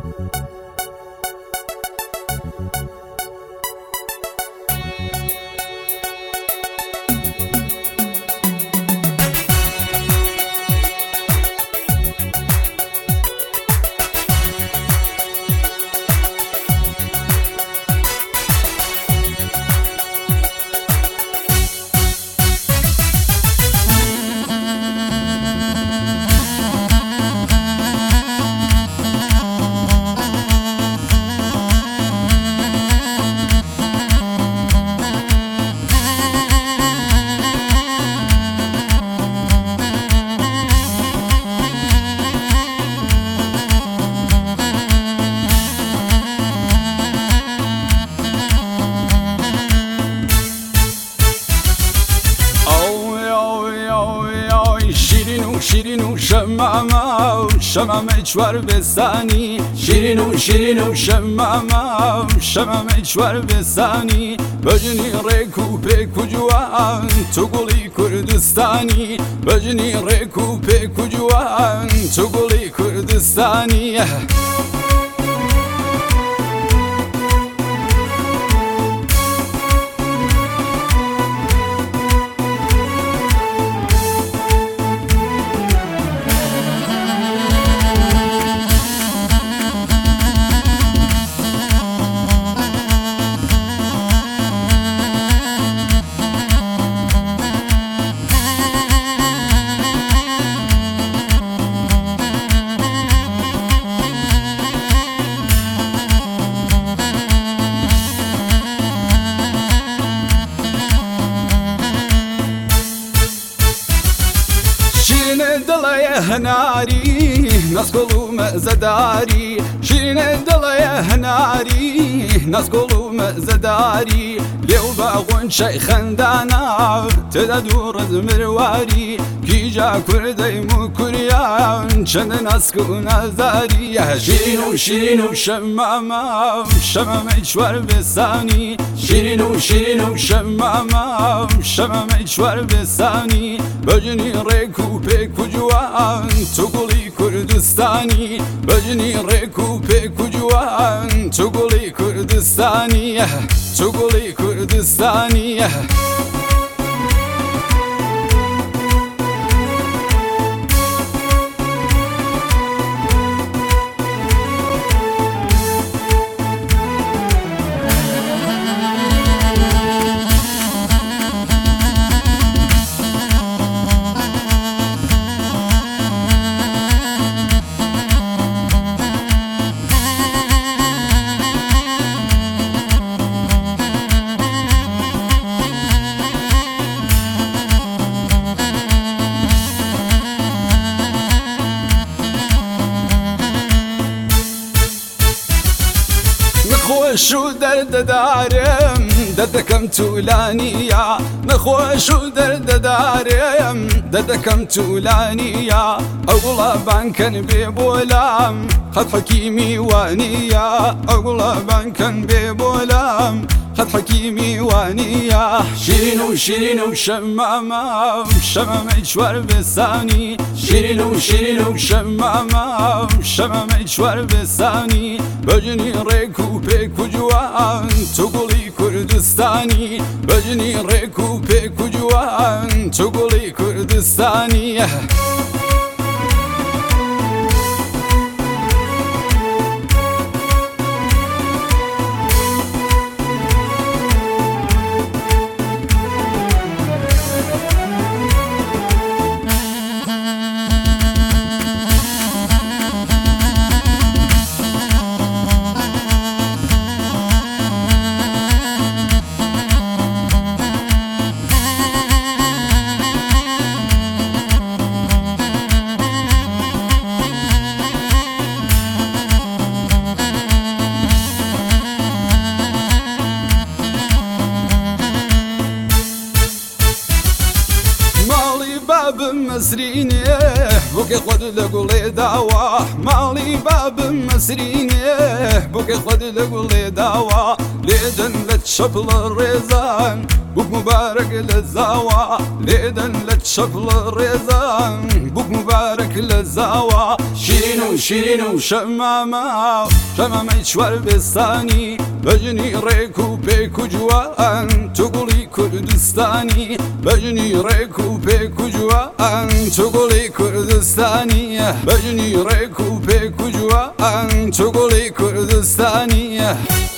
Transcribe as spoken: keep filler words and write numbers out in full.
شیرین و شمامه شمامه چوار بسانی شیرین و شیرین و شمامه شمامه چوار بسانی بجنی ریکو پیکو جوان تو گلی کردستانی بجنی ریکو پیکو جوان تو گلی کردستانی هناري ناس قولوا مأزداري شيرين دليا هناري ناس قولوا مأزداري ليو باغون شي خندانا تدادور مرواري كي جا كردي مو كريان شن ناس كونازاري شيرين وشيرين وشمامة شمامة شوار بساني شيرين وشيرين وشمامة شمامة شوار بساني بجني ريكو بيكو جوان تو گلی کردستانی بجنی ریکو پیکو جوان تو گلی کردستانی تو گلی کردستانی نخوش و درد دارم دردکم طولانیه نخوش و درد دارم دردکم طولانیه اولا بانکن ببولم خد حکیمی وانیه اولا بانکن ببولم خد حكيمي وانية شيرين وشيرين وشمامة شمامة شوار بساني شيرين وشيرين وشمامة شمامة شوار بساني بجني ريكو بيكو جوان تقولي كردستاني بجني ريكو بيكو جوان تقولي كردستاني لقولي داوا مالي باب مسرينه بوك خد لقولي داوا ليدن لتشبل الرزان بوك مبارك للزاوا ليدن لتشبل الرزان بوك مبارك للزاوا شيرينو شيرينو شمامة شمامة يشوار بستاني بجني ريكو بيكو جوان تقولي كردستاني بجني ريكو بيكو جوان تقولي كردستاني بجني ريكو بيكو جوان تقولي كردستاني